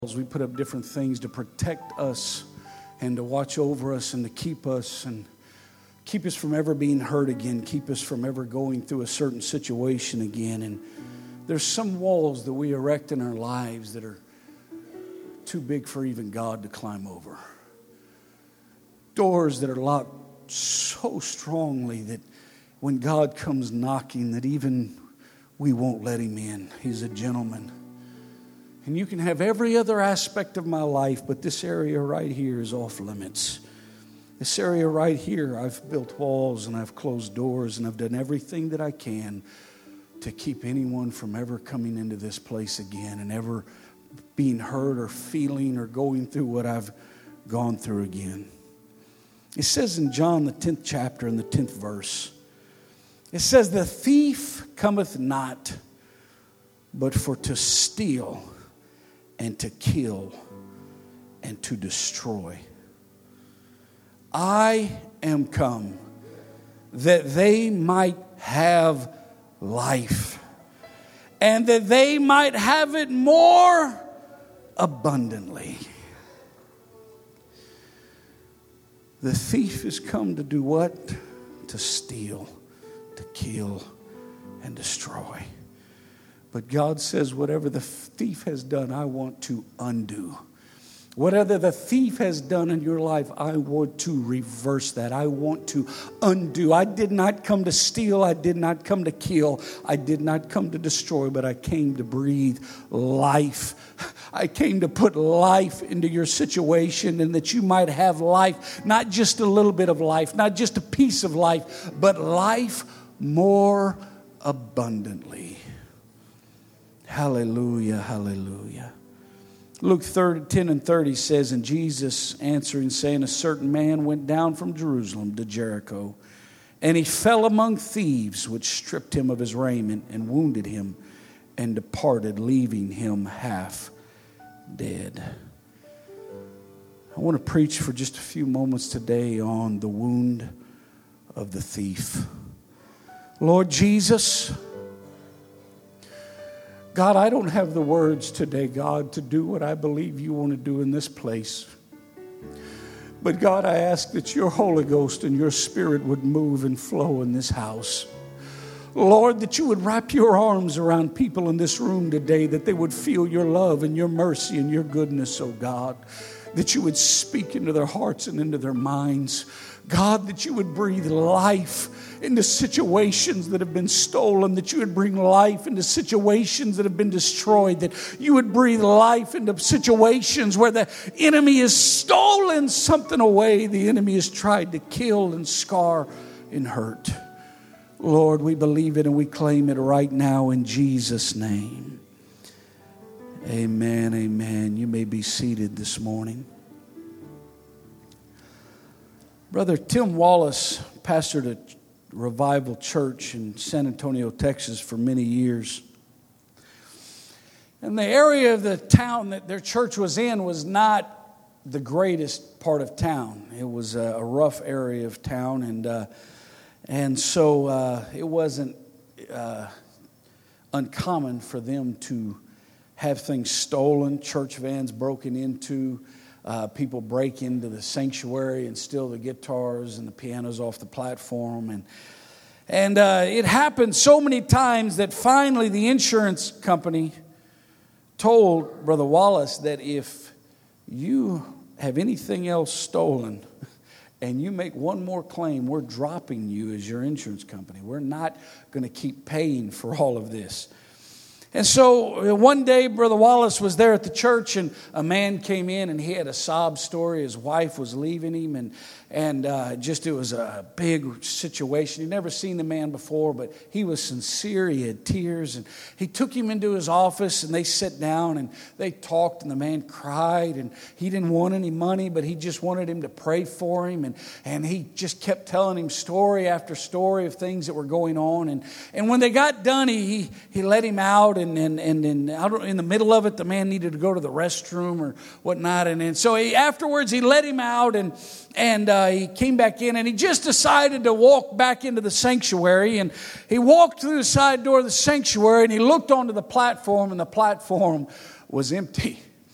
We put up different things to protect us and to watch over us and to keep us from ever being hurt again, keep us from ever going through a certain situation again. And there's some walls that we erect in our lives that are too big for even God to climb over. Doors that are locked so strongly that when God comes knocking, that even we won't let him in. He's a gentleman. And you can have every other aspect of my life, but this area right here is off limits. This area right here, I've built walls and I've closed doors and I've done everything that I can to keep anyone from ever coming into this place again and ever being hurt or feeling or going through what I've gone through again. It says in John, the 10th chapter and the 10th verse, it says, "The thief cometh not, but for to steal and to kill and to destroy. I am come that they might have life, and that they might have it more abundantly." The thief has come to do what? To steal, to kill, and destroy. But God says, whatever the thief has done, I want to undo. Whatever the thief has done in your life, I want to reverse that. I want to undo. I did not come to steal. I did not come to kill. I did not come to destroy, but I came to breathe life. I came to put life into your situation, and that you might have life, not just a little bit of life, not just a piece of life, but life more abundantly. Hallelujah, hallelujah. Luke 10 and 30 says, "And Jesus answering, saying, a certain man went down from Jerusalem to Jericho, and he fell among thieves, which stripped him of his raiment and wounded him, and departed, leaving him half dead." I want to preach for just a few moments today on the wound of the thief. Lord Jesus, God, I don't have the words today, God, to do what I believe you want to do in this place. But God, I ask that your Holy Ghost and your Spirit would move and flow in this house. Lord, that you would wrap your arms around people in this room today, that they would feel your love and your mercy and your goodness, oh God. That you would speak into their hearts and into their minds. God, that you would breathe life into situations that have been stolen, that you would bring life into situations that have been destroyed, that you would breathe life into situations where the enemy has stolen something away, the enemy has tried to kill and scar and hurt. Lord, we believe it and we claim it right now in Jesus' name. Amen, amen. You may be seated this morning. Brother Tim Wallace pastored a revival church in San Antonio, Texas for many years. And the area of the town that their church was in was not the greatest part of town. It was a rough area of town, and so it wasn't uncommon for them to have things stolen, church vans broken into, people break into the sanctuary and steal the guitars and the pianos off the platform. And it happened so many times that finally the insurance company told Brother Wallace that if you have anything else stolen and you make one more claim, we're dropping you as your insurance company. We're not going to keep paying for all of this. And so one day, Brother Wallace was there at the church, and a man came in, and he had a sob story. His wife was leaving him, and it was a big situation. He'd never seen the man before, but he was sincere. He had tears, and he took him into his office, and they sat down, and they talked, and the man cried, and he didn't want any money, but he just wanted him to pray for him, and he just kept telling him story after story of things that were going on, and when they got done, he let him out, and out in the middle of it, the man needed to go to the restroom or whatnot. And so afterwards, he let him out, and he came back in, and he just decided to walk back into the sanctuary. And he walked through the side door of the sanctuary, and he looked onto the platform, and the platform was empty.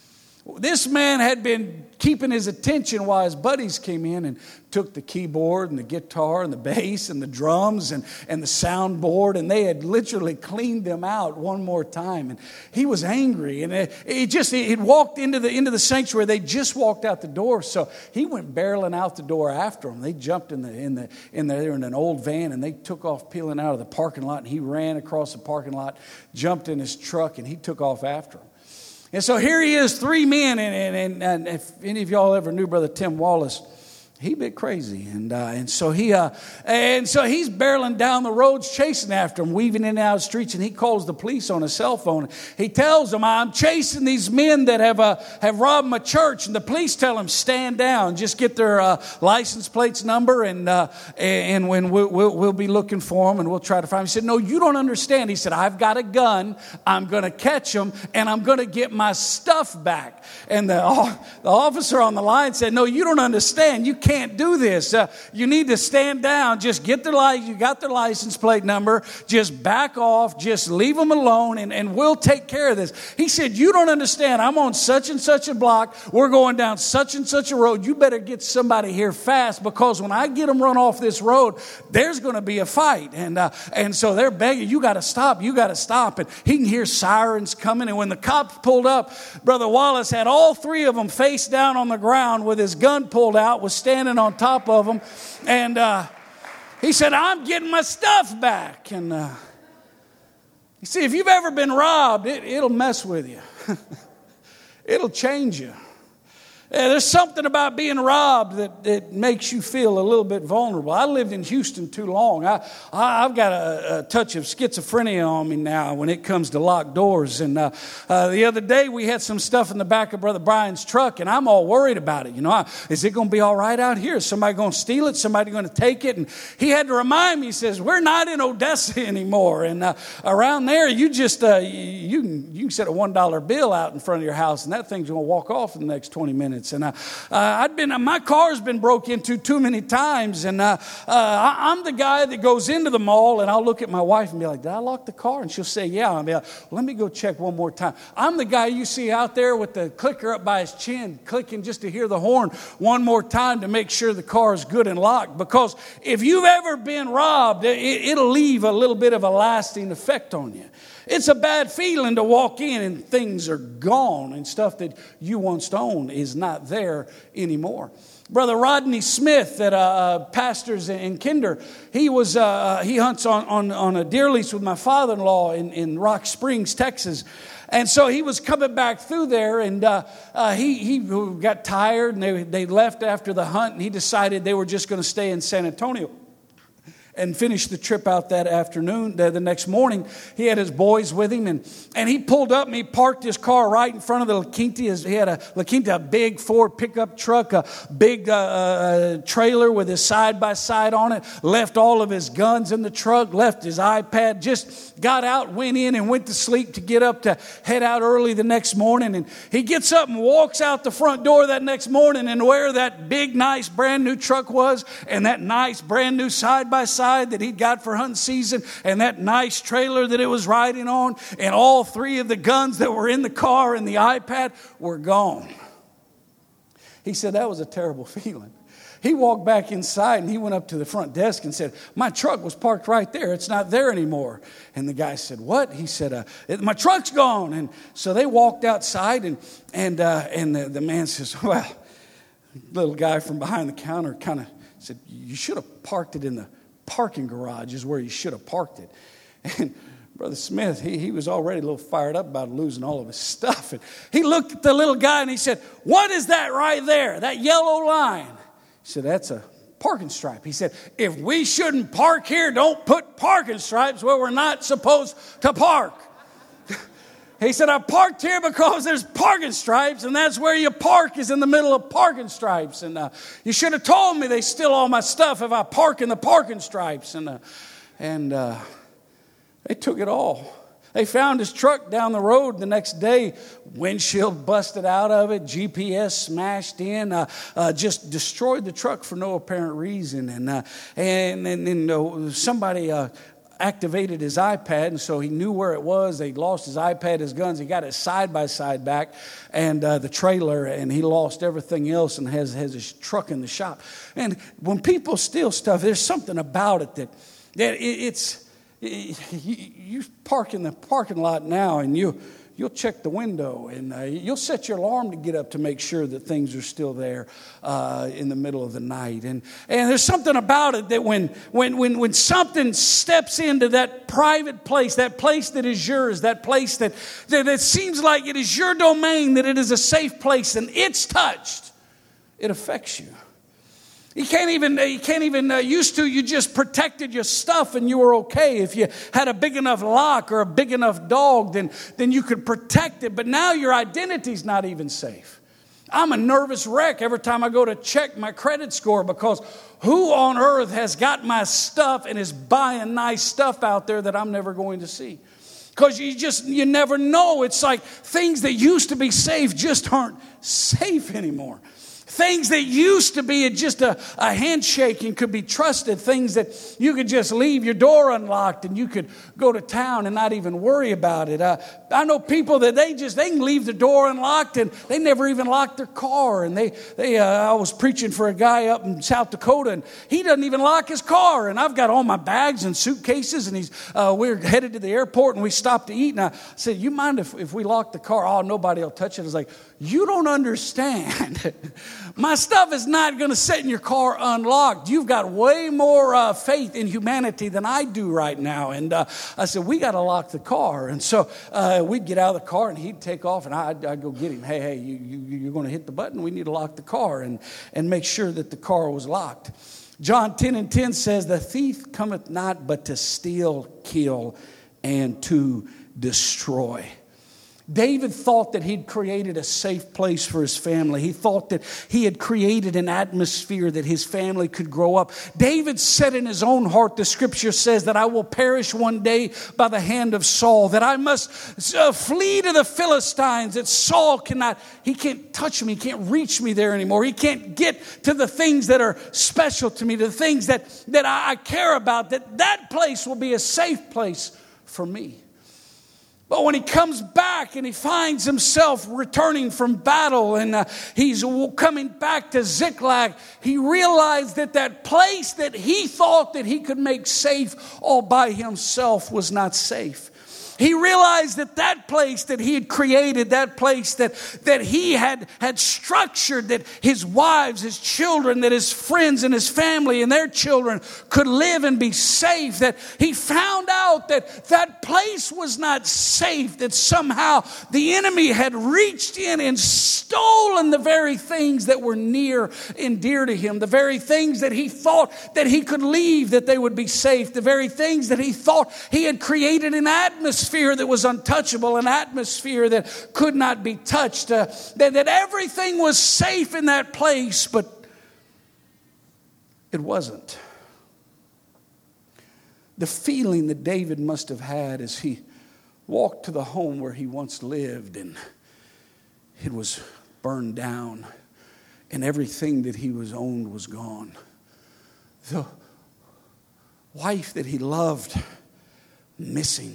This man had been keeping his attention while his buddies came in and took the keyboard and the guitar and the bass and the drums and the soundboard, and they had literally cleaned them out one more time. And he was angry, and it walked into the sanctuary. They just walked out the door, so he went barreling out the door after them. They jumped in an old van, and they took off peeling out of the parking lot. And he ran across the parking lot, jumped in his truck, and he took off after them. And so here he is, three men, and if any of y'all ever knew Brother Tim Wallace, he a bit crazy, and so he's barreling down the roads, chasing after him, weaving in and out of the streets, and he calls the police on his cell phone. He tells them, "I'm chasing these men that have robbed my church," and the police tell him, "Stand down, just get their license plates number, and when we'll be looking for them, and we'll try to find them." He said, "No, you don't understand." He said, "I've got a gun. I'm going to catch them, and I'm going to get my stuff back." And the officer on the line said, "No, you don't understand. You can't do this. You need to stand down. Just get their license. You got their license plate number. Just back off. Just leave them alone, and we'll take care of this." He said, "You don't understand. I'm on such and such a block. We're going down such and such a road. You better get somebody here fast, because when I get them run off this road, there's going to be a fight." And so they're begging, "You got to stop. You got to stop." And he can hear sirens coming. And when the cops pulled up, Brother Wallace had all three of them face down on the ground with his gun pulled out, was standing on top of them, and he said, "I'm getting my stuff back." And you see, if you've ever been robbed, it'll mess with you. It'll change you. There's something about being robbed that makes you feel a little bit vulnerable. I lived in Houston too long. I've got a touch of schizophrenia on me now when it comes to locked doors. And the other day we had some stuff in the back of Brother Brian's truck, and I'm all worried about it. Is it going to be all right out here? Is somebody going to steal it? Somebody going to take it? And he had to remind me. He says, "We're not in Odessa anymore. And around there, you just you can set a $1 bill out in front of your house, and that thing's going to walk off in the next 20 minutes." And my car's been broke into too many times, and I'm the guy that goes into the mall, and I'll look at my wife and be like, "Did I lock the car?" And she'll say, "Yeah." I'll be like, "Let me go check one more time." I'm the guy you see out there with the clicker up by his chin, clicking just to hear the horn one more time to make sure the car is good and locked. Because if you've ever been robbed, it'll leave a little bit of a lasting effect on you. It's a bad feeling to walk in and things are gone, and stuff that you once owned is not there anymore. Brother Rodney Smith, that pastors in Kinder, he hunts on a deer lease with my father-in-law in Rock Springs, Texas. And so he was coming back through there, and he got tired, and they left after the hunt, and he decided they were just going to stay in San Antonio and finished the trip out that afternoon. The next morning, he had his boys with him, and he pulled up and he parked his car right in front of the La Quinta. He had a La Quinta, a big Ford pickup truck, a big trailer with his side-by-side on it, left all of his guns in the truck, left his iPad, just got out, went in, and went to sleep to get up to head out early the next morning. And he gets up and walks out the front door that next morning, and where that big, nice, brand-new truck was, and that nice, brand-new side-by-side that he'd got for hunting season, and that nice trailer that it was riding on, and all three of the guns that were in the car and the iPad were gone. He said that was a terrible feeling. He walked back inside, and he went up to the front desk and said, "My truck was parked right there. It's not there anymore." And the guy said, "What?" He said, "My truck's gone." And so they walked outside, and the man says, "Well," little guy from behind the counter kind of said, "You should have parked it in the parking garage is where you should have parked it." And Brother Smith, he was already a little fired up about losing all of his stuff. And he looked at the little guy and he said, "What is that right there, that yellow line?" He said, "That's a parking stripe." He said, "If we shouldn't park here, don't put parking stripes where we're not supposed to park." He said, "I parked here because there's parking stripes, and that's where you park, is in the middle of parking stripes. And you should have told me they steal all my stuff if I park in the parking stripes." And they took it all. They found his truck down the road the next day, windshield busted out of it, GPS smashed in, just destroyed the truck for no apparent reason. And somebody activated his iPad, and so he knew where it was. He lost his iPad, his guns. He got his side-by-side back and the trailer, and he lost everything else and has his truck in the shop. And when people steal stuff, there's something about it that you park in the parking lot now, and you'll check the window, and you'll set your alarm to get up to make sure that things are still there in the middle of the night. And there's something about it that when something steps into that private place, that place that is yours, that place that seems like it is your domain, that it is a safe place, and it's touched, it affects you. You can't even used to, you just protected your stuff and you were okay. If you had a big enough lock or a big enough dog, then you could protect it. But now your identity's not even safe. I'm a nervous wreck every time I go to check my credit score, because who on earth has got my stuff and is buying nice stuff out there that I'm never going to see? Because you never know. It's like things that used to be safe just aren't safe anymore. Things that used to be just a handshake and could be trusted. Things that you could just leave your door unlocked and you could go to town and not even worry about it. I know people that they can leave the door unlocked and they never even lock their car. And I was preaching for a guy up in South Dakota, and he doesn't even lock his car. And I've got all my bags and suitcases, and we're headed to the airport, and we stopped to eat. And I said, "You mind if we lock the car?" "Oh, nobody will touch it." I was like, "You don't understand. My stuff is not going to sit in your car unlocked. You've got way more faith in humanity than I do right now." And I said, "We got to lock the car." And so we'd get out of the car, and he'd take off, and I'd go get him. Hey, you're going to hit the button. We need to lock the car and make sure that the car was locked. John 10:10 says, "The thief cometh not but to steal, kill, and to destroy." David thought that he'd created a safe place for his family. He thought that he had created an atmosphere that his family could grow up. David said in his own heart, the scripture says, that I will perish one day by the hand of Saul, that I must flee to the Philistines, that Saul he can't touch me, he can't reach me there anymore. He can't get to the things that are special to me, the things that I care about, that place will be a safe place for me. But when he comes back and he finds himself returning from battle and he's coming back to Ziklag, he realized that place that he thought that he could make safe all by himself was not safe. He realized that place that he had created, that place that he had structured, that his wives, his children, that his friends and his family and their children could live and be safe, that he found out that place was not safe, that somehow the enemy had reached in and stolen the very things that were near and dear to him, the very things that he thought that he could leave, that they would be safe, the very things that he thought he had created an atmosphere that was untouchable, an atmosphere that could not be touched, that everything was safe in that place, but it wasn't. The feeling that David must have had as he walked to the home where he once lived, and it was burned down, and everything that he was owned was gone. The wife that he loved, missing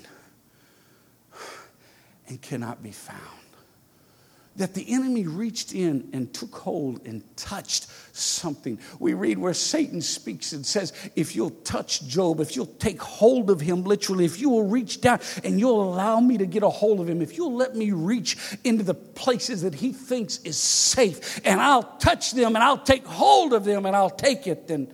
and cannot be found. That the enemy reached in and took hold and touched something. We read where Satan speaks and says, if you'll touch Job, if you'll take hold of him literally, if you will reach down and you'll allow me to get a hold of him, if you'll let me reach into the places that he thinks is safe, and I'll touch them and I'll take hold of them and I'll take it. And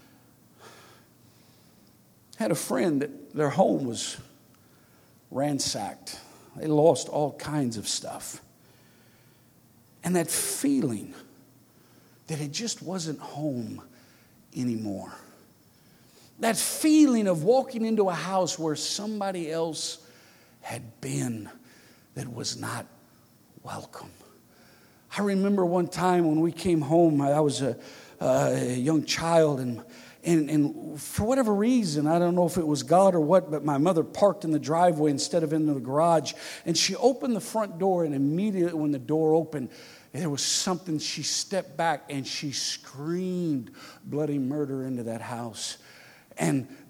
I had a friend that their home was ransacked. They lost all kinds of stuff. And that feeling that it just wasn't home anymore. That feeling of walking into a house where somebody else had been that was not welcome. I remember one time when we came home, I was a young child, and for whatever reason, I don't know if it was God or what, but my mother parked in the driveway instead of into the garage. And she opened the front door, and immediately when the door opened, there was something. She stepped back and she screamed bloody murder into that house. And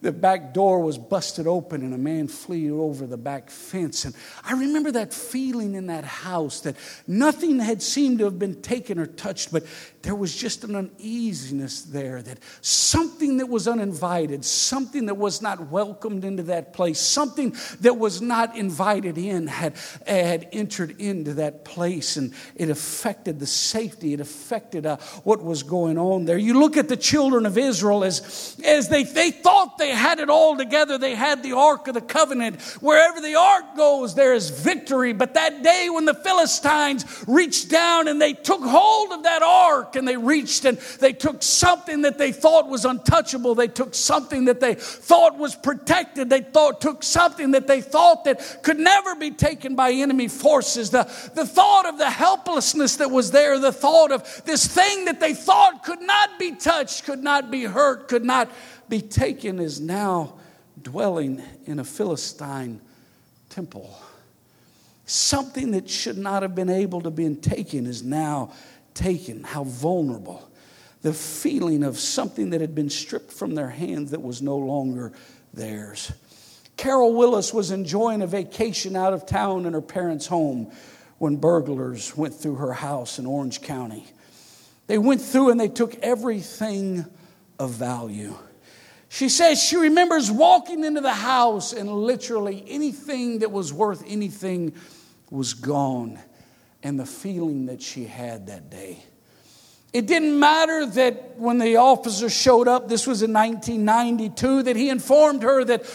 the back door was busted open and a man flew over the back fence. And I remember that feeling in that house that nothing had seemed to have been taken or touched, but there was just an uneasiness there, that something that was uninvited, something that was not welcomed into that place, something that was not invited in had entered into that place, and it affected the safety. It affected what was going on there. You look at the children of Israel as they thought they had it all together. They had the Ark of the Covenant. Wherever the Ark goes, there is victory. But that day when the Philistines reached down and they took hold of that Ark, and they reached and they took something that they thought was untouchable. They took something that they thought was protected. They took something that they thought that could never be taken by enemy forces. The thought of the helplessness that was there, the thought of this thing that they thought could not be touched, could not be hurt, could not be taken, is now dwelling in a Philistine temple. Something that should not have been able to be taken is now taken. How vulnerable. The feeling of something that had been stripped from their hands that was no longer theirs. Carol Willis was enjoying a vacation out of town in her parents' home when burglars went through her house in Orange County. They went through and they took everything of value. She says she remembers walking into the house and literally anything that was worth anything was gone. And the feeling that she had that day. It didn't matter that when the officer showed up, this was in 1992, that he informed her that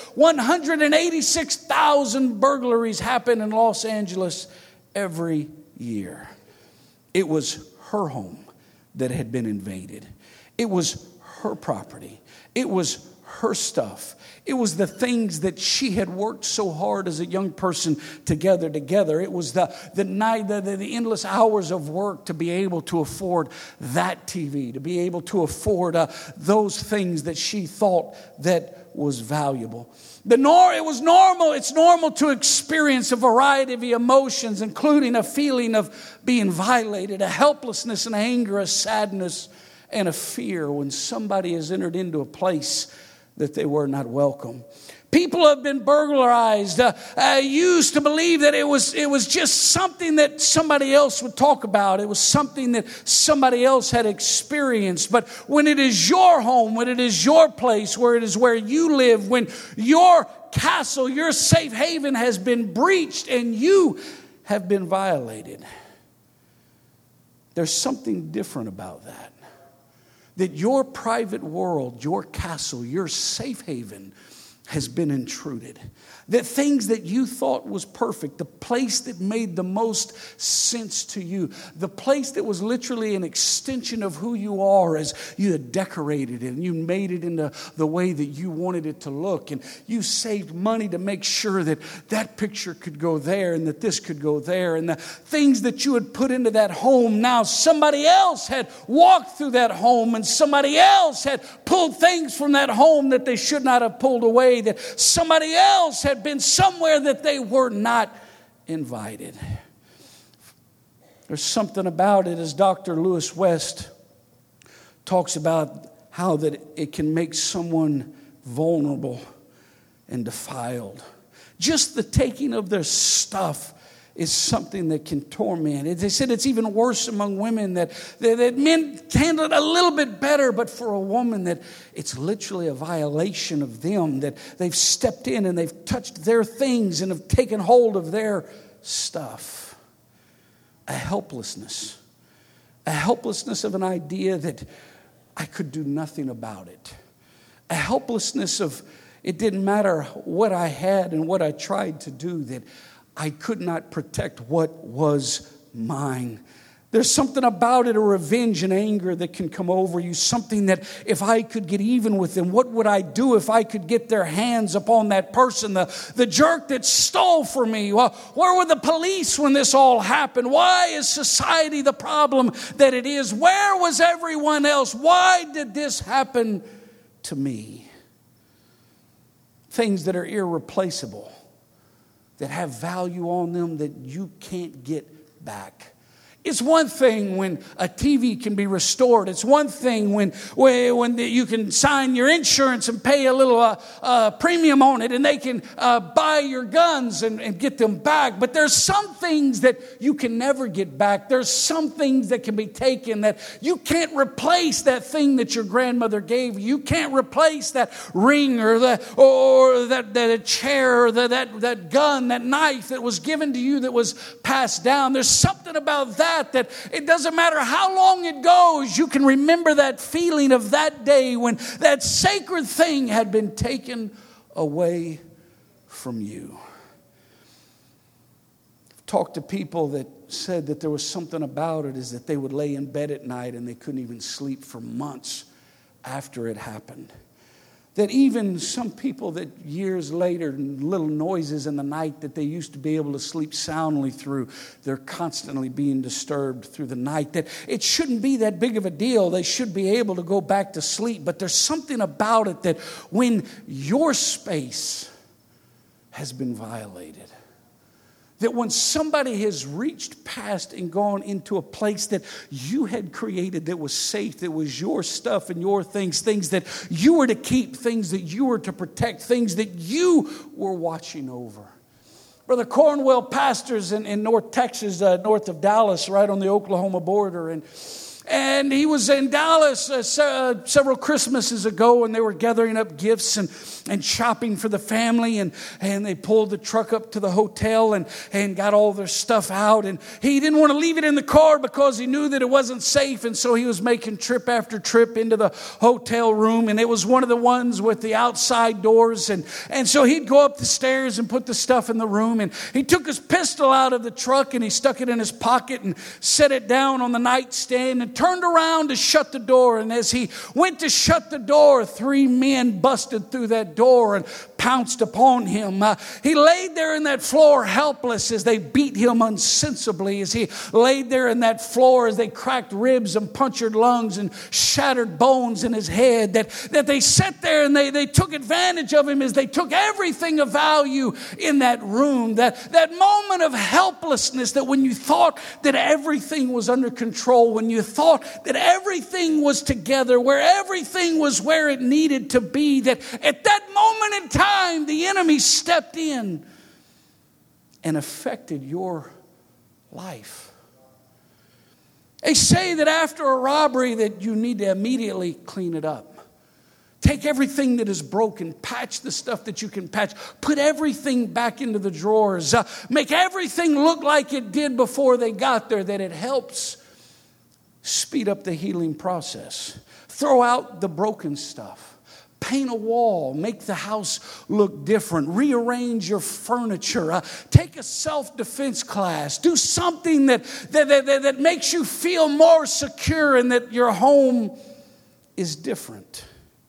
186,000 burglaries happen in Los Angeles every year. It was her home that had been invaded. It was her property. It was her stuff. It was the things that she had worked so hard as a young person to gather together. It was the endless hours of work to be able to afford that TV, to be able to afford those things that she thought that was valuable. It's normal to experience a variety of emotions, including a feeling of being violated, a helplessness and anger, a sadness and a fear when somebody has entered into a place that they were not welcome. People have been burglarized, used to believe that it was just something that somebody else would talk about. It was something that somebody else had experienced. But when it is your home, when it is your place, where it is where you live, when your castle, your safe haven has been breached and you have been violated, there's something different about that. That your private world, your castle, your safe haven has been intruded. That things that you thought was perfect, the place that made the most sense to you, the place that was literally an extension of who you are as you had decorated it and you made it into the way that you wanted it to look. And you saved money to make sure that that picture could go there and that this could go there. And the things that you had put into that home, now somebody else had walked through that home and somebody else had pulled things from that home that they should not have pulled away, that somebody else had been somewhere that they were not invited. There's something about it, as Dr. Lewis West talks about, how that it can make someone vulnerable and defiled. Just the taking of their stuff is something that can torment. They said it's even worse among women, that men handle it a little bit better, but for a woman that it's literally a violation of them, that they've stepped in and they've touched their things and have taken hold of their stuff. A helplessness of an idea that I could do nothing about it. A helplessness of it didn't matter what I had and what I tried to do, that I could not protect what was mine. There's something about it, a revenge and anger that can come over you. Something that if I could get even with them, what would I do if I could get their hands upon that person, the jerk that stole from me? Well, where were the police when this all happened? Why is society the problem that it is? Where was everyone else? Why did this happen to me? Things that are irreplaceable, that have value on them that you can't get back. It's one thing when a TV can be restored. It's one thing when you can sign your insurance and pay a little premium on it, and they can buy your guns and get them back. But there's some things that you can never get back. There's some things that can be taken that you can't replace. That thing that your grandmother gave you, you can't replace that ring or that chair or that gun, that knife that was given to you that was passed down. There's something about that it doesn't matter how long it goes, you can remember that feeling of that day when that sacred thing had been taken away from you. I've talked to people that said that there was something about it is that they would lay in bed at night and they couldn't even sleep for months after it happened. That even some people that years later, little noises in the night that they used to be able to sleep soundly through, they're constantly being disturbed through the night. That it shouldn't be that big of a deal. They should be able to go back to sleep. But there's something about it that when your space has been violated, that when somebody has reached past and gone into a place that you had created that was safe, that was your stuff and your things that you were to keep, things that you were to protect, things that you were watching over. Brother Cornwell pastors in North Texas, north of Dallas, right on the Oklahoma border. And he was in Dallas several Christmases ago, and they were gathering up gifts and shopping for the family. And they pulled the truck up to the hotel and got all their stuff out. And he didn't want to leave it in the car because he knew that it wasn't safe. And so he was making trip after trip into the hotel room. And it was one of the ones with the outside doors. And so he'd go up the stairs and put the stuff in the room. And he took his pistol out of the truck and he stuck it in his pocket and set it down on the nightstand and turned around to shut the door. And as he went to shut the door, 3 men busted through that door and pounced upon him. He laid there in that floor helpless as they beat him unsensibly, as he laid there in that floor as they cracked ribs and punctured lungs and shattered bones in his head, that they sat there and they took advantage of him as they took everything of value in that room. That moment of helplessness, that when you thought that everything was under control, when you thought that everything was together, where everything was where it needed to be, that at that moment in time, the enemy stepped in and affected your life. They say that after a robbery that you need to immediately clean it up. Take everything that is broken, patch the stuff that you can patch, put everything back into the drawers, make everything look like it did before they got there, that it helps speed up the healing process. Throw out the broken stuff. Paint a wall, make the house look different, rearrange your furniture, take a self-defense class, do something that makes you feel more secure and that your home is different.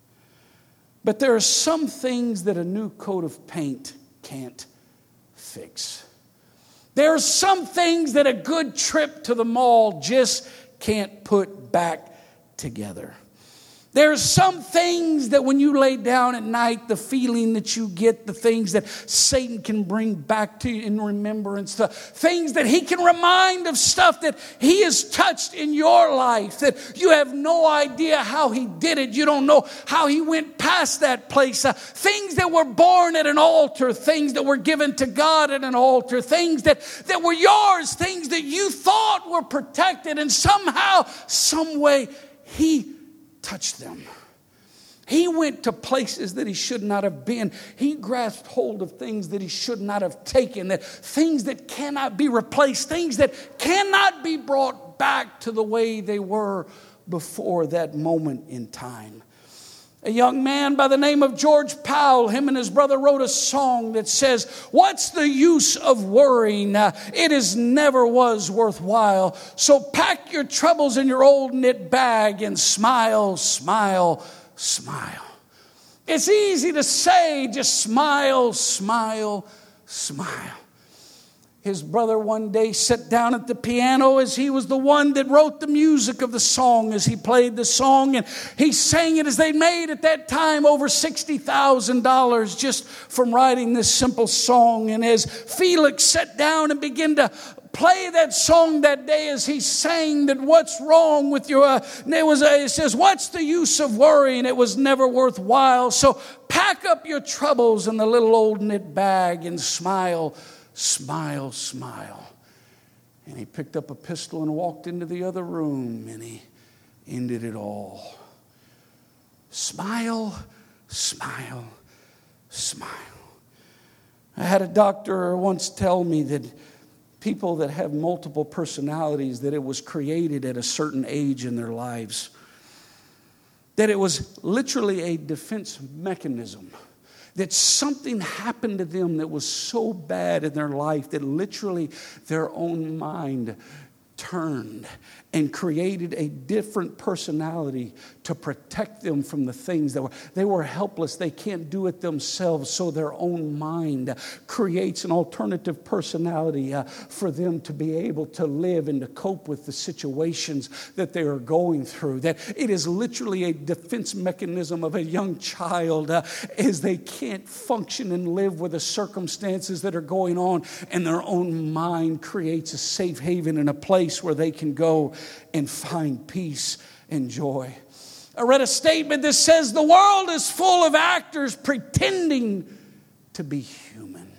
But there are some things that a new coat of paint can't fix. There are some things that a good trip to the mall just can't put back together. There are some things that when you lay down at night, the feeling that you get, the things that Satan can bring back to you in remembrance, the things that he can remind of stuff that he has touched in your life, that you have no idea how he did it. You don't know how he went past that place. Things that were born at an altar, things that were given to God at an altar, things that were yours, things that you thought were protected, and somehow, some way, he touched them. He went to places that he should not have been. He grasped hold of things that he should not have taken, that things that cannot be replaced, things that cannot be brought back to the way they were before that moment in time. A young man by the name of George Powell, him and his brother wrote a song that says, "What's the use of worrying? It is never was worthwhile. So pack your troubles in your old knit bag and smile, smile, smile." It's easy to say, just smile, smile, smile. His brother one day sat down at the piano, as he was the one that wrote the music of the song, as he played the song, and he sang it, as they made at that time over $60,000 just from writing this simple song. And as Felix sat down and began to play that song that day as he sang that what's wrong with your, it says, what's the use of worrying? It was never worthwhile. So pack up your troubles in the little old knit bag and smile, smile, smile. And he picked up a pistol and walked into the other room, and he ended it all. Smile, smile, smile. I had a doctor once tell me that people that have multiple personalities, that it was created at a certain age in their lives. That it was literally a defense mechanism. That something happened to them that was so bad in their life that literally their own mind turned and created a different personality to protect them from the things that they were helpless. They can't do it themselves. So their own mind creates an alternative personality for them to be able to live and to cope with the situations that they are going through. That it is literally a defense mechanism of a young child as they can't function and live with the circumstances that are going on, and their own mind creates a safe haven and a place where they can go and find peace and joy. I read a statement that says the world is full of actors pretending to be human.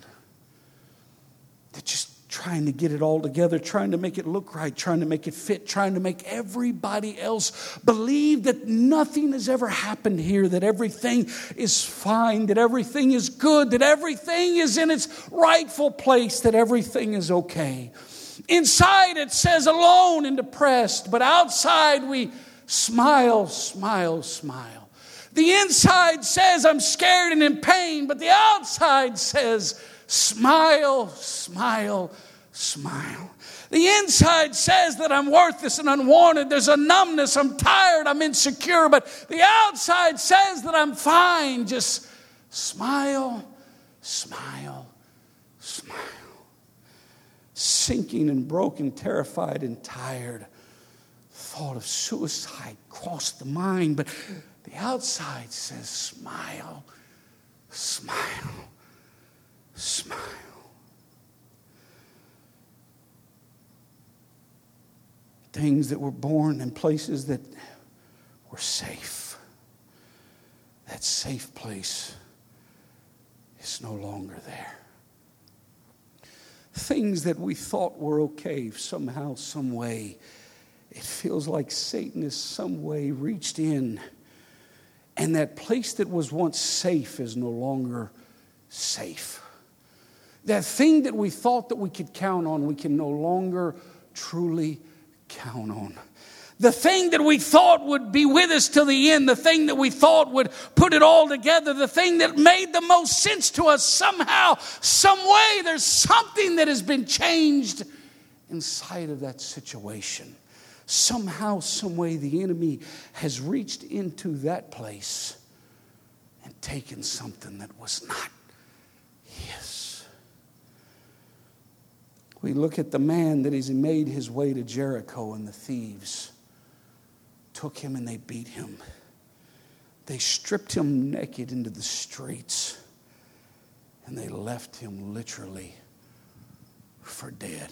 They're just trying to get it all together, trying to make it look right, trying to make it fit, trying to make everybody else believe that nothing has ever happened here, that everything is fine, that everything is good, that everything is in its rightful place, that everything is okay. Inside it says alone and depressed, but outside we smile, smile, smile. The inside says I'm scared and in pain, but the outside says smile, smile, smile. The inside says that I'm worthless and unwanted. There's a numbness. I'm tired. I'm insecure. But the outside says that I'm fine. Just smile, smile, smile. Sinking and broken, terrified and tired. Thought of suicide crossed the mind, but the outside says smile, smile, smile. Things that were born in places that were safe. That safe place is no longer there. Things that we thought were okay, somehow, some way, it feels like Satan has some way reached in, and that place that was once safe is no longer safe. That thing that we thought that we could count on, we can no longer truly count on. The thing that we thought would be with us till the end, the thing that we thought would put it all together, the thing that made the most sense to us, somehow, some way, there's something that has been changed inside of that situation. Somehow, some way, the enemy has reached into that place and taken something that was not his. We look at the man that has made his way to Jericho, and the thieves took him and they beat him. They stripped him naked into the streets, and they left him literally for dead.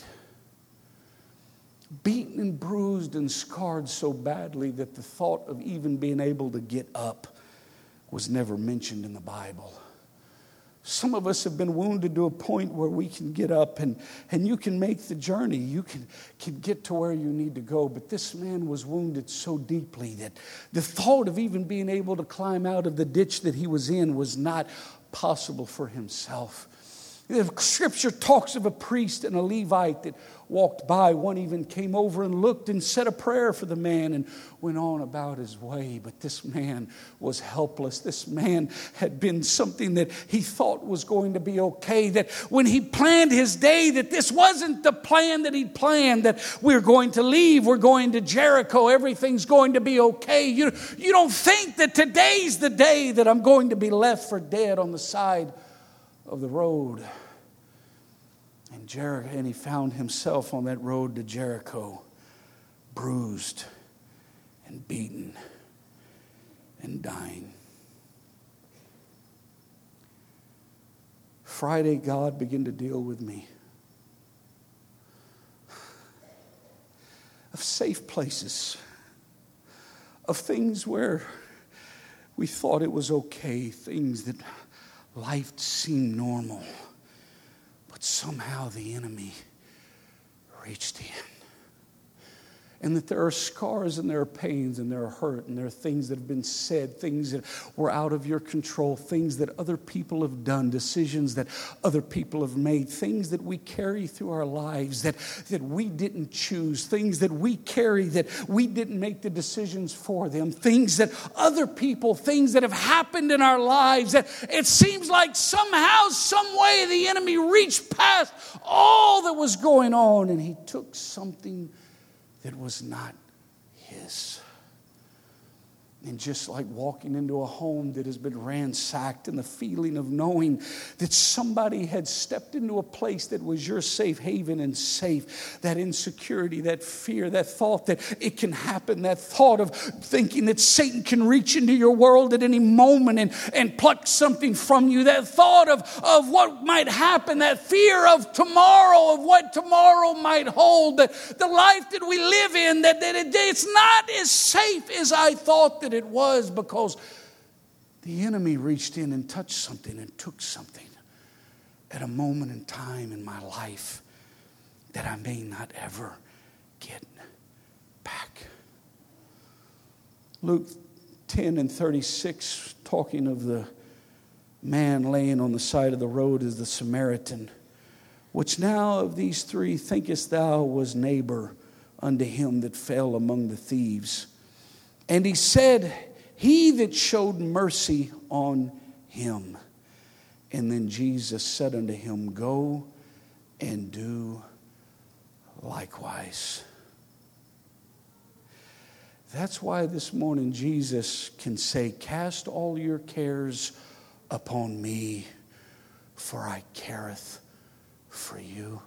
Beaten and bruised and scarred so badly that the thought of even being able to get up was never mentioned in the Bible. Some of us have been wounded to a point where we can get up and you can make the journey. You can get to where you need to go. But this man was wounded so deeply that the thought of even being able to climb out of the ditch that he was in was not possible for himself. The scripture talks of a priest and a Levite that walked by. One even came over and looked and said a prayer for the man and went on about his way. But this man was helpless. This man had been something that he thought was going to be okay. That when he planned his day, that this wasn't the plan that he'd planned. That we're going to leave. We're going to Jericho. Everything's going to be okay. You don't think that today's the day that I'm going to be left for dead on the side of the road. And he found himself on that road to Jericho, bruised and beaten and dying. Friday, God began to deal with me. of safe places, of things where we thought it was okay, things that life seemed normal, but somehow the enemy reached in. And that there are scars and there are pains and there are hurt and there are things that have been said, things that were out of your control, things that other people have done, decisions that other people have made, things that we carry through our lives that we didn't choose, things that we carry that we didn't make the decisions for them, things that other people, things that have happened in our lives that it seems like somehow, some way the enemy reached past all that was going on and he took something that was not his. And just like walking into a home that has been ransacked and the feeling of knowing that somebody had stepped into a place that was your safe haven and safe, that insecurity, that fear, that thought that it can happen, that thought of thinking that Satan can reach into your world at any moment and pluck something from you, that thought of what might happen, that fear of tomorrow, of what tomorrow might hold, that the life that we live in, that it's not as safe as I thought that it was, because the enemy reached in and touched something and took something at a moment in time in my life that I may not ever get back. Luke 10:36, talking of the man laying on the side of the road, is the Samaritan. Which now of these three thinkest thou was neighbor unto him that fell among the thieves? And he said, he that showed mercy on him. And then Jesus said unto him, go and do likewise. That's why this morning Jesus can say, cast all your cares upon me, for I careth for you.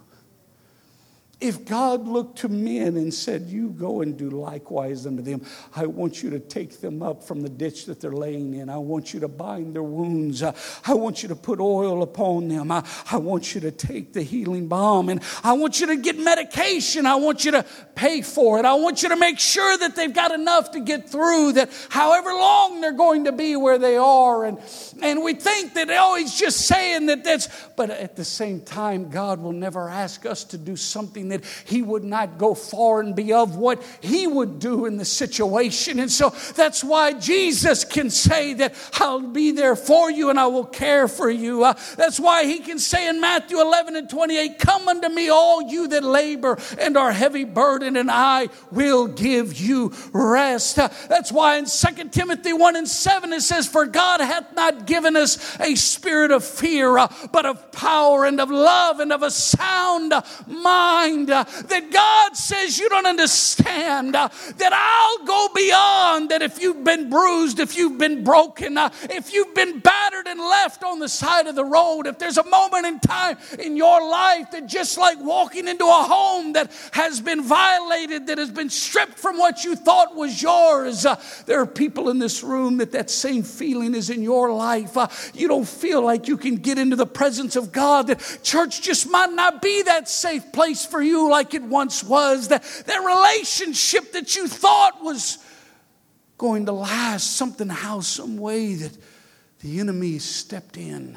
If God looked to men and said, you go and do likewise unto them, I want you to take them up from the ditch that they're laying in. I want you to bind their wounds. I want you to put oil upon them. I want you to take the healing balm. And I want you to get medication. I want you to pay for it. I want you to make sure that they've got enough to get through, that however long they're going to be where they are. And we think that, oh, he's just saying that's, but at the same time, God will never ask us to do something that he would not go far and be of what he would do in the situation. And so that's why Jesus can say that I'll be there for you and I will care for you. That's why he can say in Matthew 11:28, come unto me all you that labor and are heavy burdened, and I will give you rest. That's why in 2 Timothy 1:7 it says, for God hath not given us a spirit of fear, but of power and of love and of a sound mind. That God says, you don't understand, that I'll go beyond, that if you've been bruised, if you've been broken, if you've been battered and left on the side of the road, if there's a moment in time in your life that just like walking into a home that has been violated, that has been stripped from what you thought was yours, there are people in this room that same feeling is in your life. You don't feel like you can get into the presence of God, that church just might not be that safe place for you like it once was, that relationship that you thought was going to last, somehow, some way, that the enemy stepped in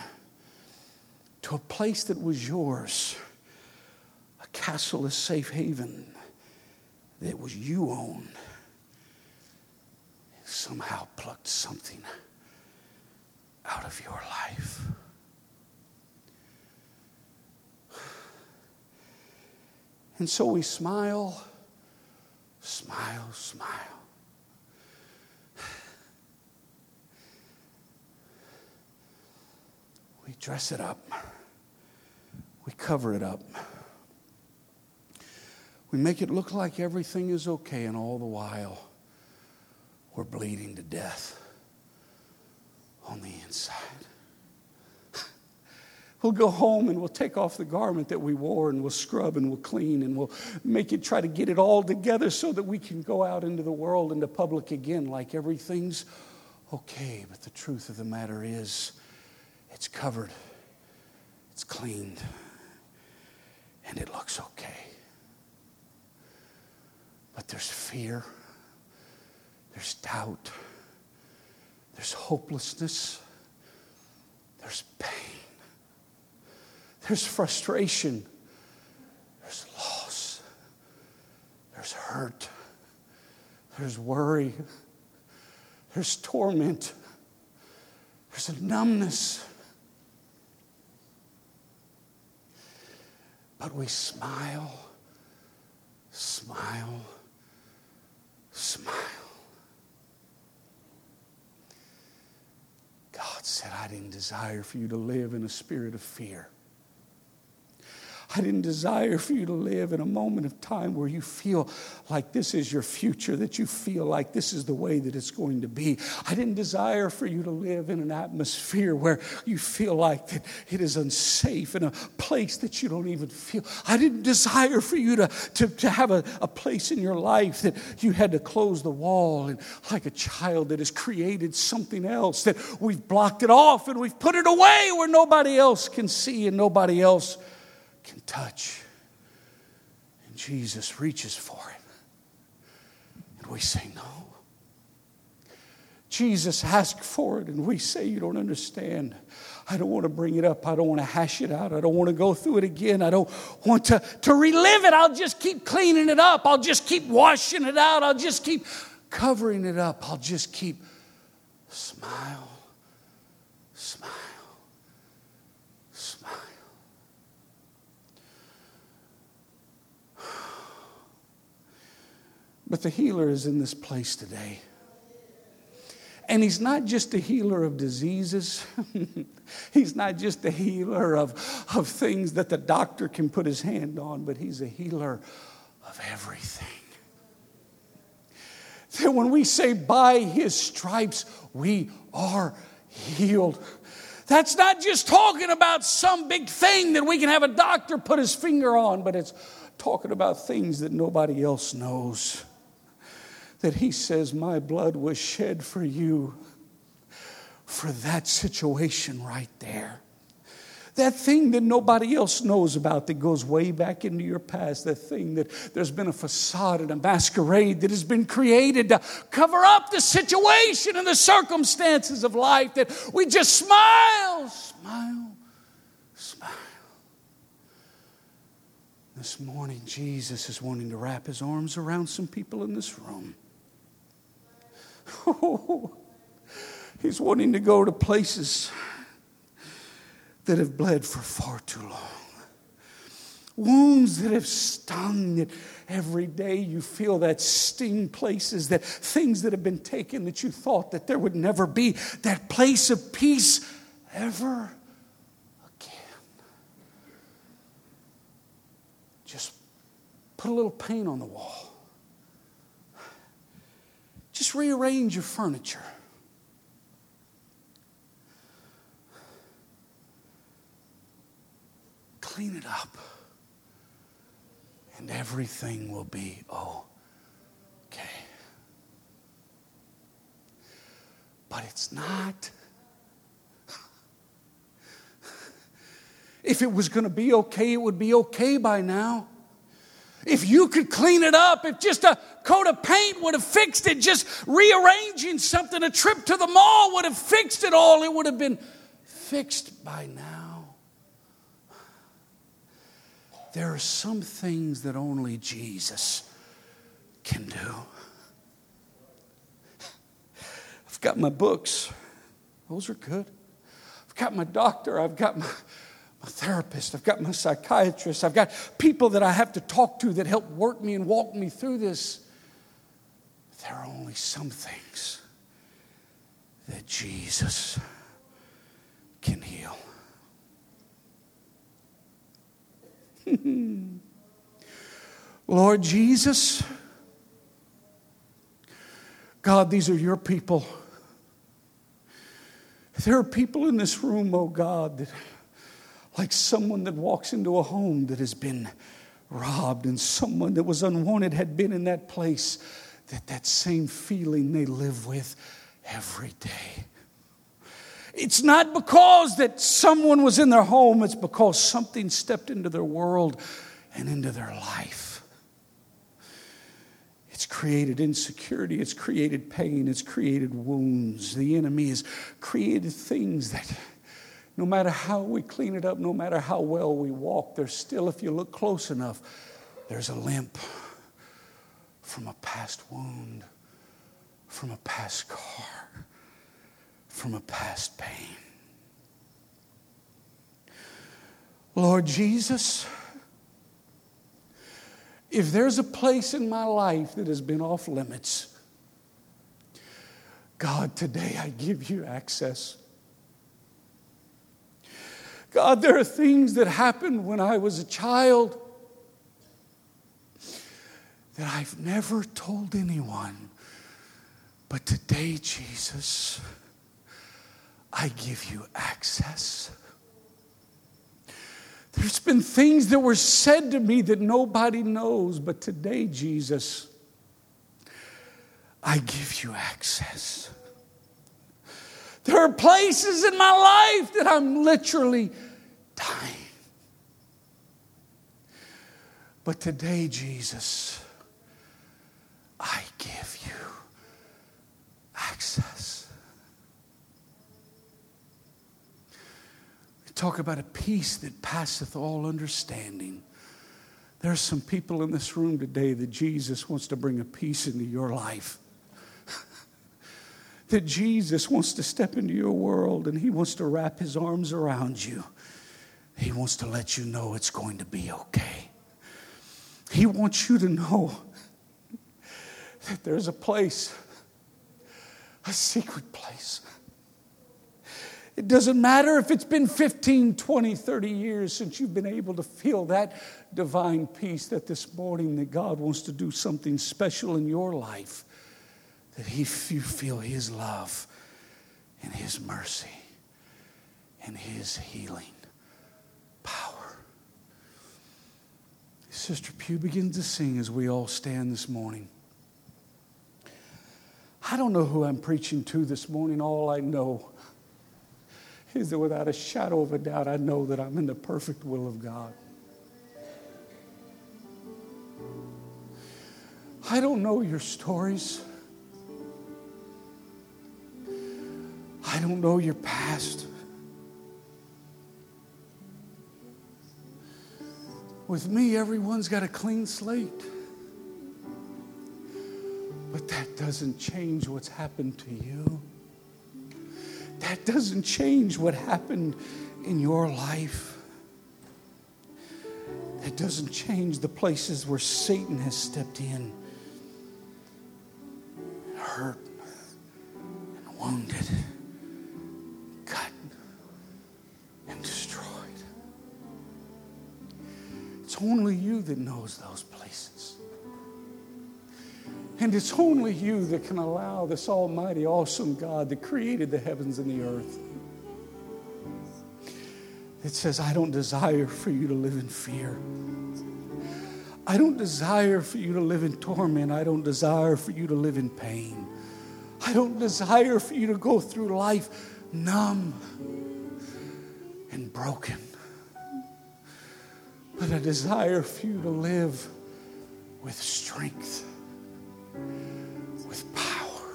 to a place that was yours, a castle, a safe haven that was you own, somehow plucked something out of your life. And so we smile, smile, smile. We dress it up. We cover it up. We make it look like everything is okay, and all the while we're bleeding to death on the inside. We'll go home and we'll take off the garment that we wore, and we'll scrub and we'll clean and we'll try to get it all together so that we can go out into the world, into public again like everything's okay. But the truth of the matter is, it's covered, it's cleaned, and it looks okay. But there's fear. There's doubt. There's hopelessness. There's pain. There's frustration. There's loss. There's hurt. There's worry. There's torment. There's a numbness. But we smile, smile, smile. God said, I didn't desire for you to live in a spirit of fear. I didn't desire for you to live in a moment of time where you feel like this is your future, that you feel like this is the way that it's going to be. I didn't desire for you to live in an atmosphere where you feel like that it is unsafe, in a place that you don't even feel. I didn't desire for you to have a place in your life that you had to close the wall, and like a child that has created something else, that we've blocked it off and we've put it away where nobody else can see and nobody else can touch. And Jesus reaches for it. And we say no. Jesus asks for it and we say, you don't understand. I don't want to bring it up. I don't want to hash it out. I don't want to go through it again. I don't want to relive it. I'll just keep cleaning it up. I'll just keep washing it out. I'll just keep covering it up. I'll just keep smile, smile. But the healer is in this place today. And he's not just a healer of diseases. He's not just a healer of things that the doctor can put his hand on, but he's a healer of everything. That when we say by his stripes, we are healed. That's not just talking about some big thing that we can have a doctor put his finger on, but it's talking about things that nobody else knows. That he says, my blood was shed for you, for that situation right there. That thing that nobody else knows about, that goes way back into your past. That thing that there's been a facade and a masquerade that has been created to cover up the situation and the circumstances of life. That we just smile, smile, smile. This morning, Jesus is wanting to wrap his arms around some people in this room. He's wanting to go to places that have bled for far too long. Wounds that have stung, that every day you feel that sting, places, that things that have been taken that you thought that there would never be that place of peace ever again. Just put a little paint on the wall. Just rearrange your furniture. Clean it up. And everything will be okay. But it's not. If it was going to be okay, it would be okay by now. If you could clean it up, if just a coat of paint would have fixed it, just rearranging something, a trip to the mall would have fixed it all, it would have been fixed by now. There are some things that only Jesus can do. I've got my books. Those are good. I've got my doctor. I've got my therapist. I've got my psychiatrist. I've got people that I have to talk to that help work me and walk me through this. There are only some things that Jesus can heal. Lord Jesus, God, these are your people. There are people in this room, oh God, that like someone that walks into a home that has been robbed, and someone that was unwanted had been in that place, that same feeling they live with every day. It's not because that someone was in their home, it's because something stepped into their world and into their life. It's created insecurity. It's created pain. It's created wounds. The enemy has created things that no matter how we clean it up, no matter how well we walk, there's still, if you look close enough, there's a limp from a past wound, from a past scar, from a past pain. Lord Jesus, if there's a place in my life that has been off limits, God, today I give you access. God, there are things that happened when I was a child that I've never told anyone. But today, Jesus, I give you access. There's been things that were said to me that nobody knows, but today, Jesus, I give you access. There are places in my life that I'm literally dying. But today, Jesus, I give you access. We talk about a peace that passeth all understanding. There are some people in this room today that Jesus wants to bring a peace into your life. That Jesus wants to step into your world and He wants to wrap His arms around you. He wants to let you know it's going to be okay. He wants you to know that there's a place, a secret place. It doesn't matter if it's been 15, 20, 30 years since you've been able to feel that divine peace, that this morning that God wants to do something special in your life. That you feel His love and His mercy and His healing power. Sister Pugh begins to sing as we all stand this morning. I don't know who I'm preaching to this morning. All I know is that without a shadow of a doubt, I know that I'm in the perfect will of God. I don't know your stories. I don't know your past. With me, everyone's got a clean slate. But that doesn't change what's happened to you. That doesn't change what happened in your life. That doesn't change the places where Satan has stepped in, hurt and wounded. It's only you that knows those places. And it's only you that can allow this almighty, awesome God that created the heavens and the earth. It says, I don't desire for you to live in fear. I don't desire for you to live in torment. I don't desire for you to live in pain. I don't desire for you to go through life numb and broken. But I desire for you to live with strength, with power,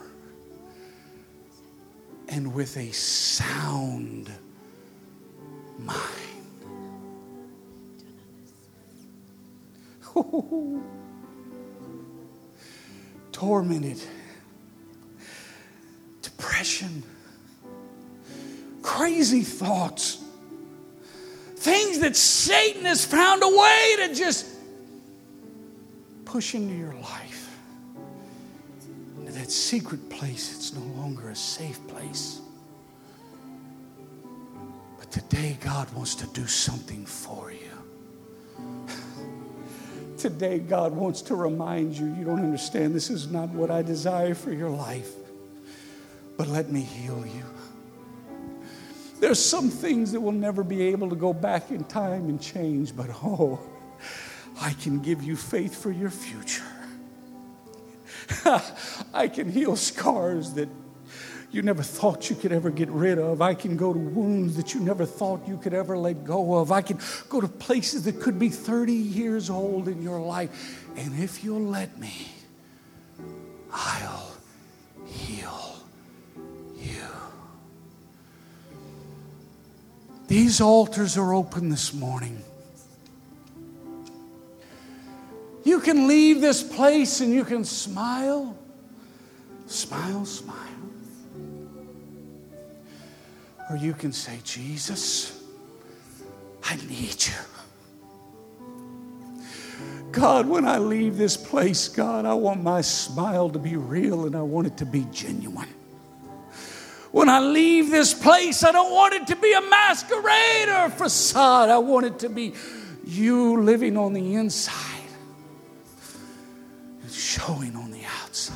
and with a sound mind. Tormented, depression, crazy thoughts. Things that Satan has found a way to just push into your life. Into that secret place, it's no longer a safe place. But today, God wants to do something for you. Today, God wants to remind you, you don't understand, this is not what I desire for your life. But let me heal you. There's some things that will never be able to go back in time and change, but I can give you faith for your future. I can heal scars that you never thought you could ever get rid of. I can go to wounds that you never thought you could ever let go of. I can go to places that could be 30 years old in your life. And if you'll let me, I'll heal you. These altars are open this morning. You can leave this place and you can smile. Smile, smile. Or you can say, Jesus, I need you. God, when I leave this place, God, I want my smile to be real and I want it to be genuine. When I leave this place, I don't want it to be a masquerade or a facade. I want it to be you living on the inside and showing on the outside.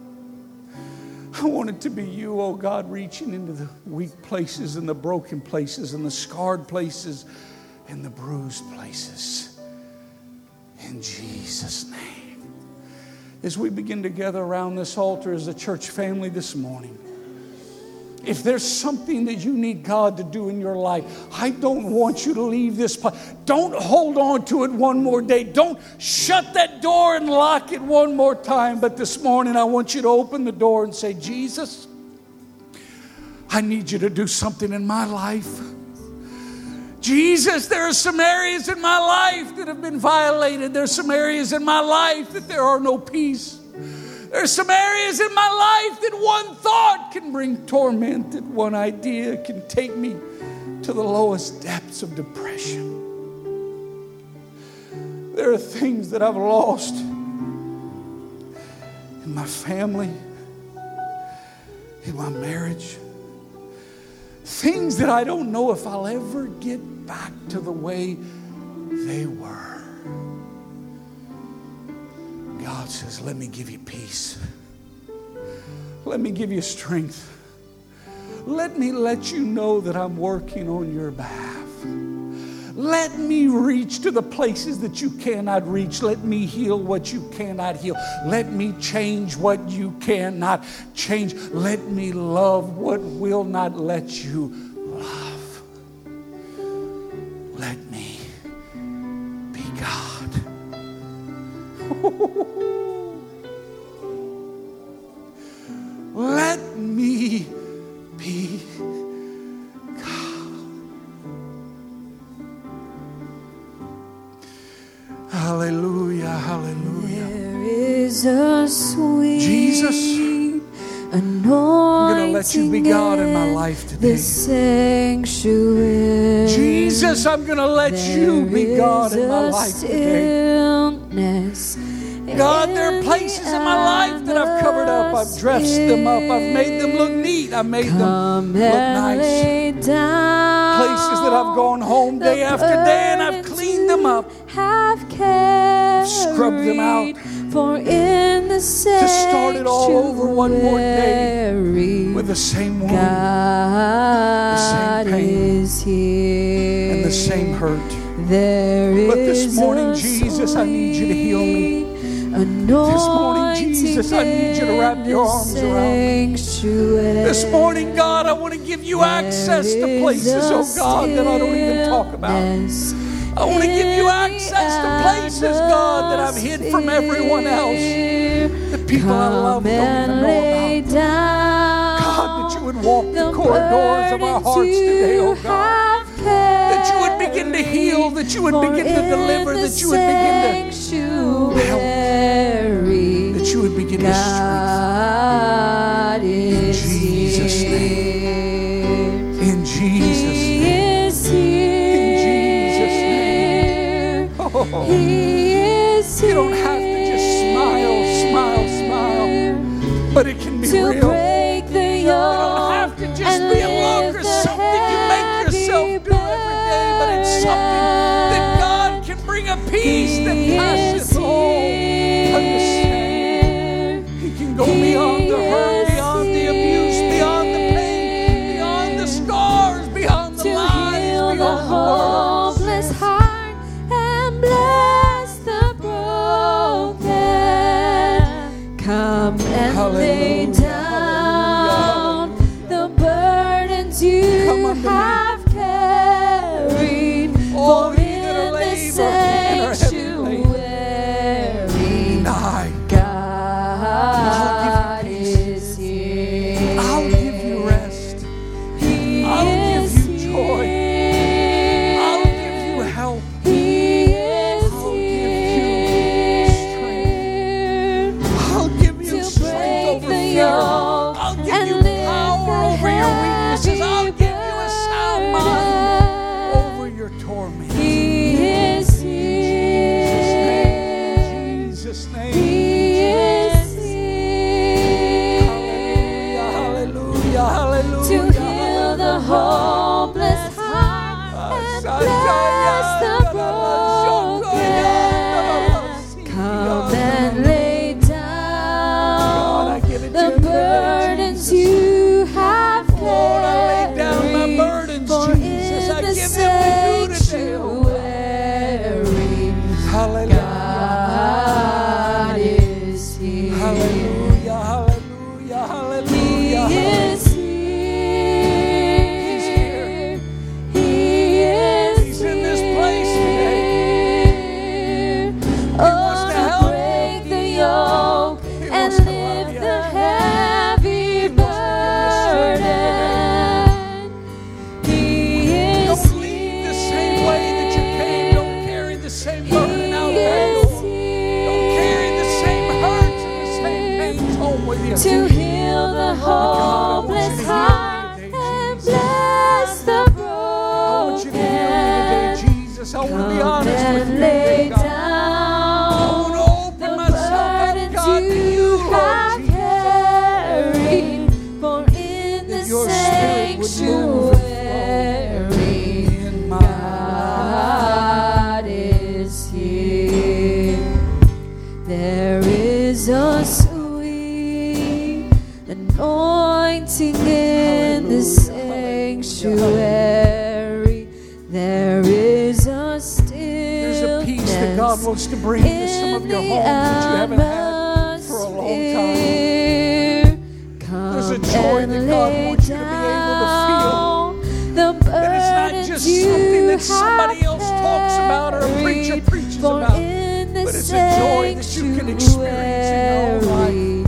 I want it to be you, oh God, reaching into the weak places and the broken places and the scarred places and the bruised places. In Jesus' name. As we begin together around this altar as a church family this morning, if there's something that you need God to do in your life, I don't want you to leave this place. Don't hold on to it one more day. Don't shut that door and lock it one more time. But this morning, I want you to open the door and say, Jesus, I need you to do something in my life. Jesus, there are some areas in my life that have been violated. There are some areas in my life that there are no peace. There's some areas in my life that one thought can bring torment, that one idea can take me to the lowest depths of depression. There are things that I've lost in my family, in my marriage. Things that I don't know if I'll ever get back to the way they were. God says, let me give you peace. Let me give you strength. Let me let you know that I'm working on your behalf. Let me reach to the places that you cannot reach. Let me heal what you cannot heal. Let me change what you cannot change. Let me love what will not let you love. Let me be God. Let me be God. Hallelujah, hallelujah. There is a sweet Jesus, anointing. I'm going to let you be God in my life today. The sanctuary. Jesus, I'm going to let you be God in my life today. God, there are places in my life that I've covered up. I've dressed them up. I've made them look neat. I've made them look nice. Places that I've gone home day after day and I've cleaned them up. Scrubbed them out. For in the to start it all over one more day with the same wound, the same pain, and the same hurt. But this morning, Jesus, I need you to heal me. This morning, Jesus, I need you to wrap your arms around me. This morning, God, I want to give you access to places, oh God, that I don't even talk about. I want to give you access to places, God, that I've hid from everyone else. The people I love don't even know about. God, that you would walk the corridors of our hearts today, oh God. That you would begin to heal, that you would begin to deliver, that you would begin to help, that you would begin to strengthen. In Jesus' name. In Jesus' name. You don't have to just smile, but it can be real. You don't have to just be a look or something you make yourself do every day, but it's something that God can bring a peace that passes all understanding. He can go beyond the hurt, beyond the abuse, beyond the pain, beyond the scars, beyond the lies, beyond the words. Come and lay down the burdens you have carried. For in the sanctuary, God yoke I'll give and you lift power the over your weaknesses. I'll heavy give you a sound mind over your torment. He is here. In Jesus' name. He is here. Hallelujah, hallelujah, To hallelujah. heal the hopeless heart and bless the broken. Come and lay down the burdens you have Lord, I lay down my carried. burdens, For Jesus. I in the give them to you today, oh God. sanctuary, Hallelujah. God is here. Hallelujah, hallelujah, hallelujah. He is here. He is He's in this place today. here. wants to Oh, help to break the yoke He and wants to love lift you. the heavy burden. He is Don't leave the same way that you came. Don't carry the same burden out that door. Don't carry the same hurts and the same pains home with you. to heal the hopeless heart and bless the I want you to heal me today, broken. Jesus. I want to be Come honest with and you lay today, God. I down want to open the myself up, burdens God, to you, you Lord have Jesus. carried. For in the That your spirit would move and flow sanctuary, in my God is here. There is a sweet anointing in the sanctuary. There is a There's a peace that God stillness wants to bring to some of your homes that you haven't had for a long time. There's a joy that God wants you to be able to feel. That it's not just something that somebody else talks about or a preacher preaches about, but it's a joy that you can experience in your own life.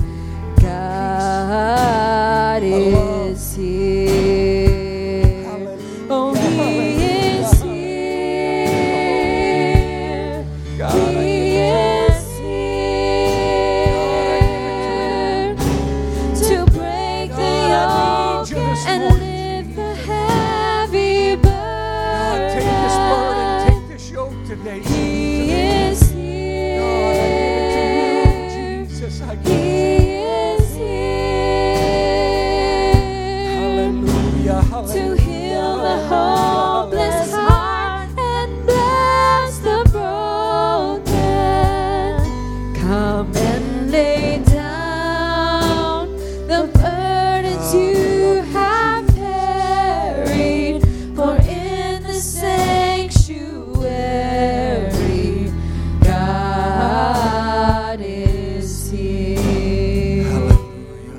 God is here. Hallelujah. Oh, He is here. God, I give He it is here to break the God, I need yoke you this and morning, lift the heavy burden. God, take this burden, take this yoke today, He Jesus. is here. God, I give it to you, Jesus. I give it to you. He is here Hallelujah, to hallelujah, heal the hallelujah, hopeless hallelujah. heart and bless the broken. Come and lay down the burdens you have carried. For in the sanctuary, God is here. Hallelujah.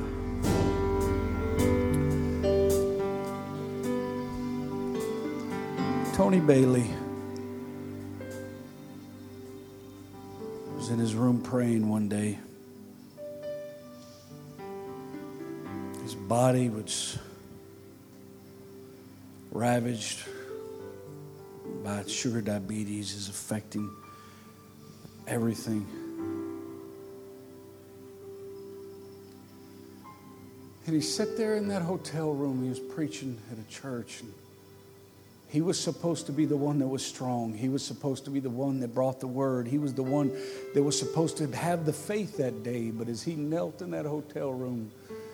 Tony Bailey was in his room praying one day. His body was ravaged by sugar diabetes, is affecting everything. And he sat there in that hotel room. He was preaching at a church. And he was supposed to be the one that was strong. He was supposed to be the one that brought the word. He was the one that was supposed to have the faith that day. But as he knelt in that hotel room,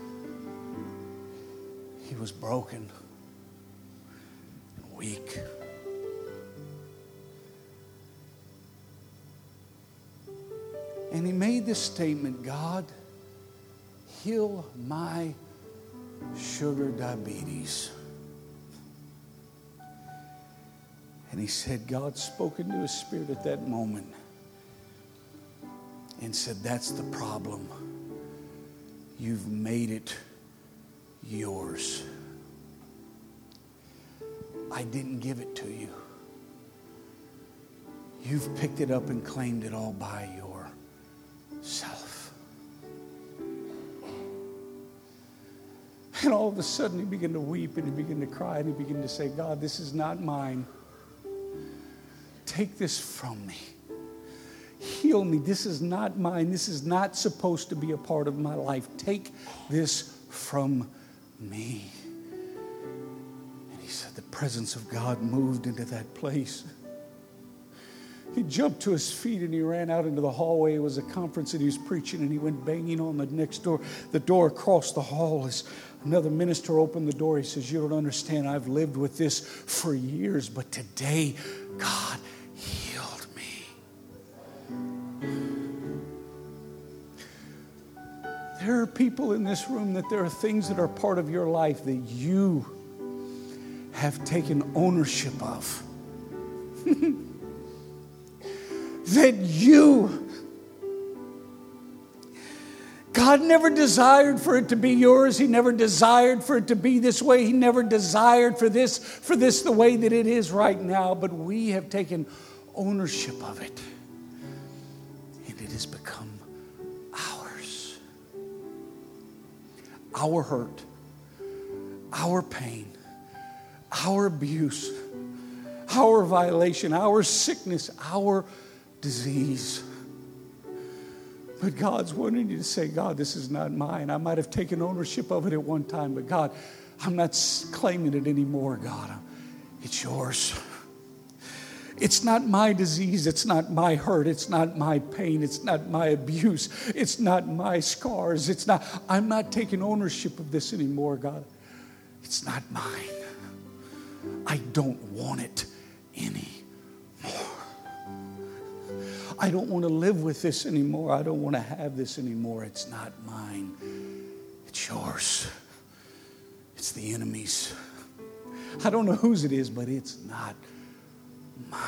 he was broken and weak. And he made this statement, God, heal my sugar diabetes. And he said, God spoke into his spirit at that moment and said, that's the problem. You've made it yours. I didn't give it to you. You've picked it up and claimed it all by yourself. And all of a sudden he began to weep and he began to cry and he began to say, God, this is not mine. Take this from me. heal me. This is not mine. This is not supposed to be a part of my life. Take this from me. And he said the presence of God moved into that place. He jumped to his feet and he ran out into the hallway. It was a conference that he was preaching, and he went banging on the next door. The door across the hall, as another minister opened the door. He says, you don't understand. I've lived with this for years, but today God healed me. There are people in this room that there are things that are part of your life that you have taken ownership of. That God never desired for it to be yours. He never desired for it to be this way. He never desired for this the way that it is right now. But we have taken ownership of it. And it has become ours. Our hurt, our pain, our abuse, our violation, our sickness, our disease. But God's wanting you to say, God, this is not mine. I might have taken ownership of it at one time, but God, I'm not claiming it anymore, God. It's yours. It's not my disease. It's not my hurt. It's not my pain. It's not my abuse. It's not my scars. I'm not taking ownership of this anymore, God. It's not mine. I don't want it anymore. I don't want to live with this anymore. I don't want to have this anymore. It's not mine. It's yours. It's the enemy's. I don't know whose it is, but it's not mine.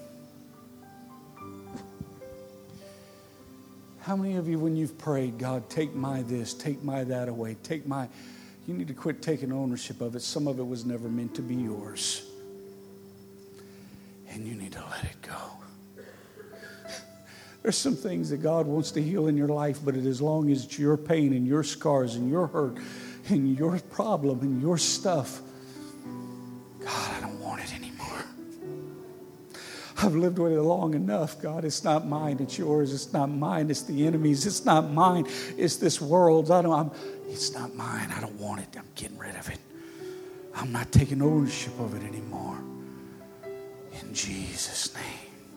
How many of you, when you've prayed, God, take my this, take my that away, you need to quit taking ownership of it. Some of it was never meant to be yours. And you need to let it go. There's some things that God wants to heal in your life, but as long as it's your pain and your scars and your hurt and your problem and your stuff, God, I don't want it anymore. I've lived with it long enough. God, it's not mine, it's yours. It's not mine, it's the enemy's. It's not mine, it's this world's. It's not mine. I don't want it. I'm getting rid of it. I'm not taking ownership of it anymore. In Jesus' name.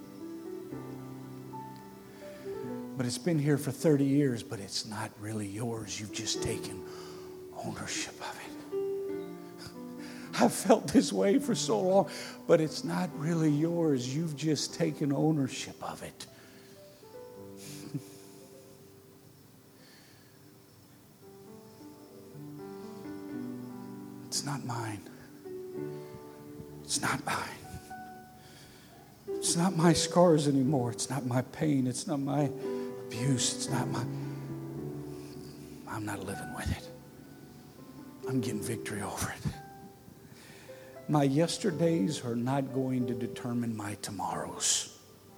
But it's been here for 30 years, but it's not really yours. You've just taken ownership of it. I've felt this way for so long, but it's not really yours. You've just taken ownership of it. It's not mine. It's not mine. It's not my scars anymore. It's not my pain. It's not my abuse. It's not I'm not living with it. I'm getting victory over it. My yesterdays are not going to determine my tomorrows.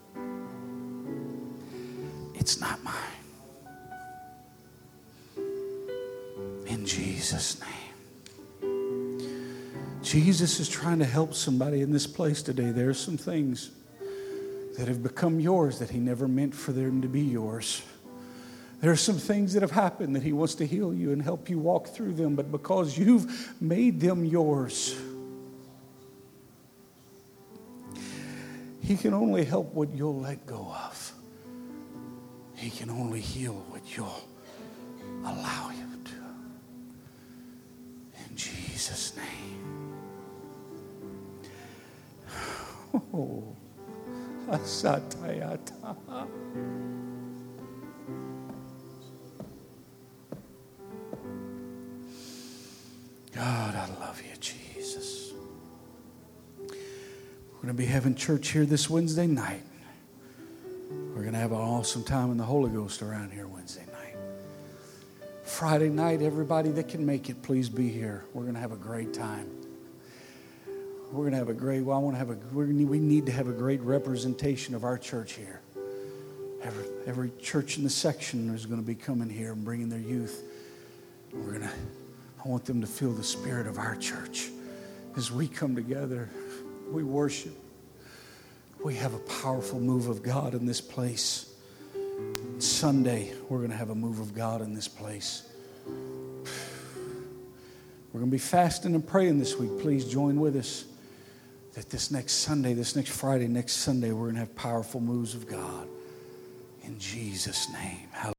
It's not mine. In Jesus' name. Jesus is trying to help somebody in this place today. There are some things that have become yours that he never meant for them to be yours. There are some things that have happened that he wants to heal you and help you walk through them, but because you've made them yours, he can only help what you'll let go of. He can only heal what you'll allow him to. In Jesus' name. Oh. Asatayata. God, I love you, Jesus. We're going to be having church here this Wednesday night. We're going to have an awesome time in the Holy Ghost around here Wednesday night. Friday night, everybody that can make it, please be here. We're going to have a great time. We're going to have a great, we need to have a great representation of our church here. Every church in the section is going to be coming here and bringing their youth. I want them to feel the spirit of our church. As we come together, we worship. We have a powerful move of God in this place. that Sunday we're going to have a move of God in this place. We're going to be fasting and praying this week. Please join with us that this next Sunday, this next Friday, next Sunday, we're going to have powerful moves of God. In Jesus' name. Hallelujah.